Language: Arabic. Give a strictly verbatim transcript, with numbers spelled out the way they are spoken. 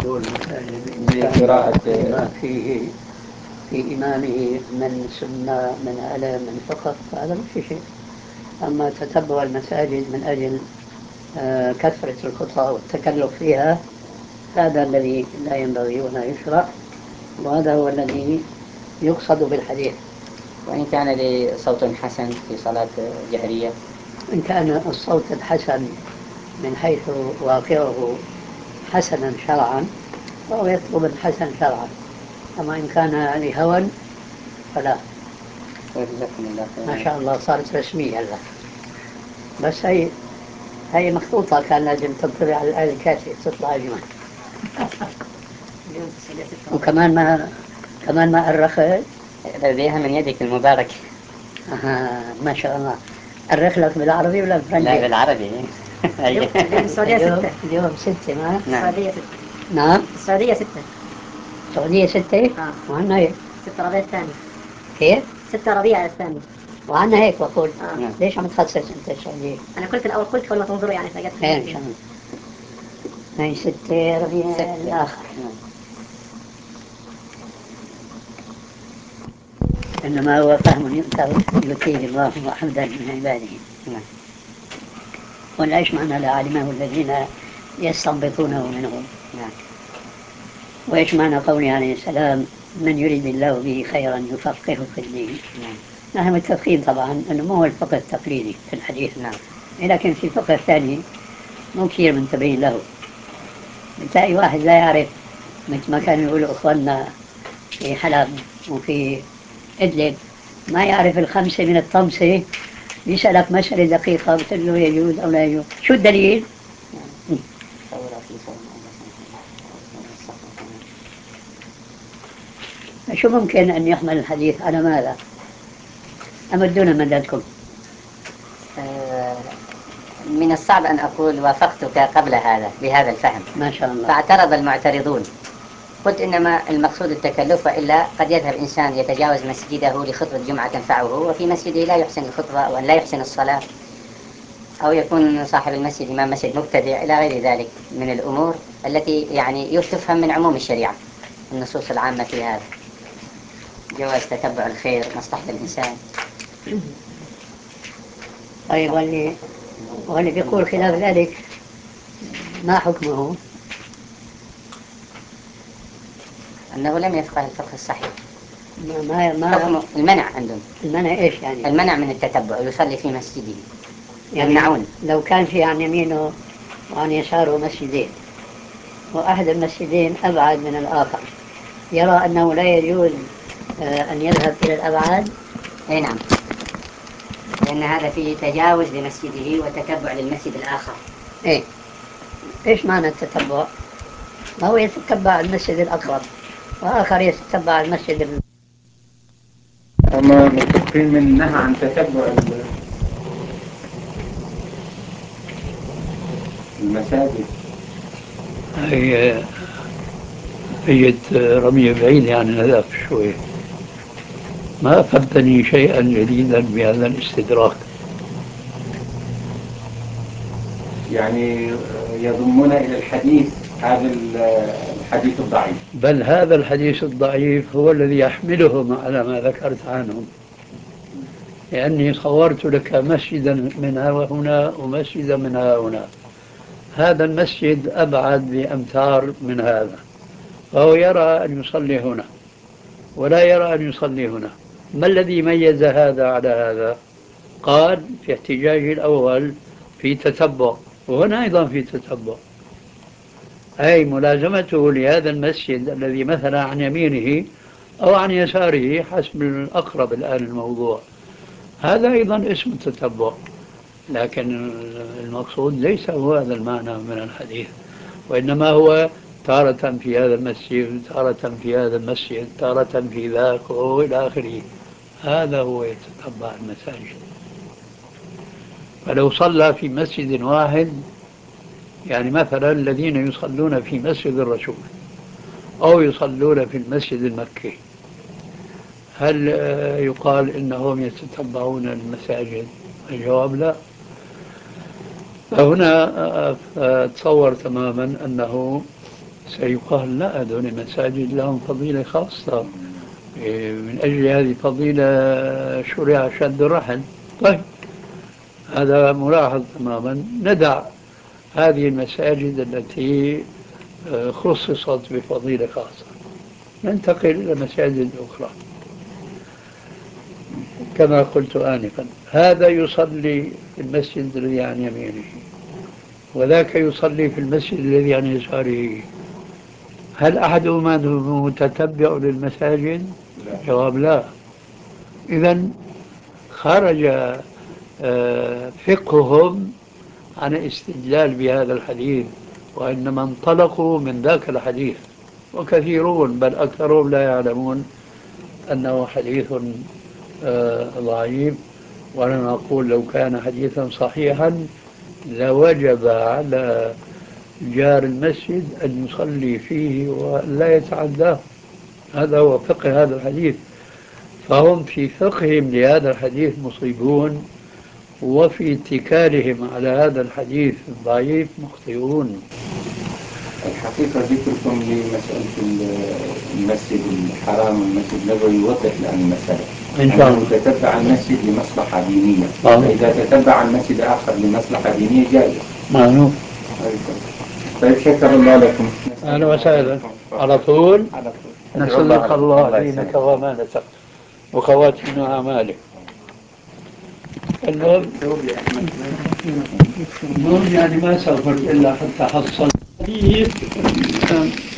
يدخل المساجد إن كان فيه في إمامه من سنة من علم من فقه، فهذا ما في شيء. أما تتبع المساجد من أجل آه، كثرة الخطى والتكلف فيها، هذا الذي لا ينبغي ولا يشرع، وهذا هو الذي يقصد بالحديث. وإن كان لصوت حسن في صلاة جهرية، إن كان الصوت الحسن من حيث واقعه حسنا شرعا فهو يطلب الحسن شرعا، أما إن كان لهوى فلا. ما شاء الله صارت رسمية هلا، بس هي هي مخطوطة كان لازم تنطبع على الآلة الكاتبة تطلع أجمل. وكمان ما كمان ما أرخت بديها من يدك المبارك. آه ما شاء الله. أرخ لك بالعربي ولا بالفرنسي؟ لا بالعربي. اليوم السعودية ستة. اليوم ستة ما؟ نعم. السعودية ستة. نعم. السعودية ستة. السعودية ستة؟ آه. وعنا هيك ستة ربيع الثاني. كيف؟ ستة ربيع الثاني. وعنا هيك بقول. آه. نعم. ليش عم تخصص أنت السعودية؟ أنا قلت الأول قلت قبل ما تنظروا يعني فقط. خير إن شاء الله. هاي ستة ربيع الآخر. نعم. إنما هو فهم يؤتى يؤتيه الله حمدا من عباده. نعم. ولا إيش معنى لعلمه الذين يستنبطونه منهم. نعم. وإيش معنى قوله عليه السلام من يريد الله به خيرا يفقهه في الدين. نعم. نحن متفقين طبعا أنه مو هو الفقه التقليدي في الحديث. نعم. لكن في فقه ثاني مو كثير منتبهين له. بتلاقي واحد لا يعرف، مثل ما كانوا يقولوا إخواننا في حلب وفي إدلب، ما يعرف الخمسة من الطمسة، يسألك مسألة دقيقة بتقول له يجوز أو لا يجوز، شو الدليل؟ شو ممكن أن يحمل الحديث على ماذا؟ أمدونا مددكم. من الصعب أن أقول وافقتك قبل هذا بهذا الفهم. ما شاء الله. فاعترض المعترضون، قلت إنما المقصود التكلف، وإلا قد يذهب إنسان يتجاوز مسجده لخطبة جمعة تنفعه وفي مسجده لا يحسن الخطبة أو أن لا يحسن الصلاة، أو يكون صاحب المسجد إمام مسجد مبتدع إلى غير ذلك من الأمور التي يعني تفهم من عموم الشريعة، النصوص العامة في هذا، جواز تتبع الخير مصلحة الإنسان. طيب واللي واللي بيقول خلاف ذلك ما حكمه؟ أنه لم يفقه الفقه الصحيح. ما ما, ما حكم المنع عندهم. المنع إيش يعني؟ المنع من التتبع، يصلي في مسجده يعني يمنعون. لو كان في عن يمينه وعن يساره مسجدين وأحد المسجدين أبعد من الآخر، يرى أنه لا يجوز أن يذهب إلى الأبعاد؟ أي نعم، لأن هذا فيه تجاوز لمسجده وتتبع للمسجد الآخر. إيه؟ إيش معنى التتبع؟ ما هو يتتبع المسجد الأقرب وآخر يتتبع المسجد ال... أما متفقين منها عن تتبع المساجد. هي هي رمية بعيدة عن الهدف شوي. ما أفدتني شيئا جديدا بهذا الاستدراك. يعني يضمنا إلى الحديث هذا الحديث الضعيف، بل هذا الحديث الضعيف هو الذي يحملهم على ما ذكرت عنهم، لأني صورت لك مسجدا من ها وهنا ومسجدا من ها هنا. هذا المسجد أبعد بأمتار من هذا، فهو يرى أن يصلي هنا ولا يرى أن يصلي هنا. ما الذي ميز هذا على هذا؟ قال في احتجاجه الأول في تتبع، وهنا أيضا في تتبع، أي ملازمته لهذا المسجد الذي مثلا عن يمينه أو عن يساره حسب الأقرب الآن الموضوع، هذا أيضا اسم التتبع. لكن المقصود ليس هو هذا المعنى من الحديث، وإنما هو تارة في هذا المسجد، تارة في هذا المسجد، تارة في ذاك وإلى آخره. هذا هو يتتبع المساجد. فلو صلى في مسجد واحد، يعني مثلا الذين يصلون في مسجد الرسول أو يصلون في المسجد المكي، هل يقال إنهم يتتبعون المساجد؟ الجواب لا. فهنا أتصور تماما أنه سيقال لا، هذول المساجد لهم فضيلة خاصة، إيه، من أجل هذه الفضيلة شرع شد الرحل. طيب، هذا ملاحظ تماما. ندع هذه المساجد التي آه، خصصت بفضيلة خاصة، ننتقل إلى المساجد الأخرى. كما قلت آنفا، هذا يصلي في المسجد الذي عن يمينه، وذاك يصلي في المسجد الذي عن يساره. هل أحدهما متتبع للمساجد؟ الجواب لا. إذن خرج آه، فقههم عن الاستدلال بهذا الحديث، وإنما انطلقوا من ذاك الحديث، وكثيرون بل أكثرهم لا يعلمون أنه حديث آه، ضعيف. وأنا أقول لو كان حديثا صحيحا لوجب على جار المسجد أن يصلي فيه ولا يتعداه. هذا هو فقه هذا الحديث. فهم في فقههم لهذا الحديث مصيبون، وفي اتكالهم على هذا الحديث الضعيف مخطئون. الحقيقة ذكركم لمسألة المسجد الحرام والمسجد النبوي يوضح لنا المسألة. إن شاء الله. أنه تتبع المسجد لمصلحة دينية، آه. فإذا تتبع المسجد آخر لمصلحة دينية جائز. معلوم. طيب، شكر الله لكم. أهلا وسهلا. على طول. على طول. نسألك الله الله دينك يسلمك. وأمانتك وخواتم أعمالك. المهم المهم يعني ما سافرت إلا حتى حصل حديث